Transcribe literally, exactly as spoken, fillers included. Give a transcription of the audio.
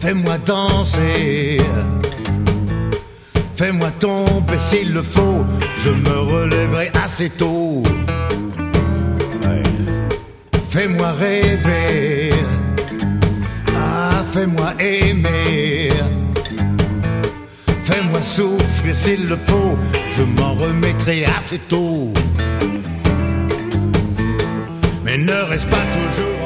Fais-moi danser, fais-moi tomber s'il le faut, je me relèverai assez tôt. Ouais. Fais-moi rêver, ah, fais-moi aimer, fais-moi souffrir s'il le faut, je m'en remettrai assez tôt. Mais ne reste pas toujours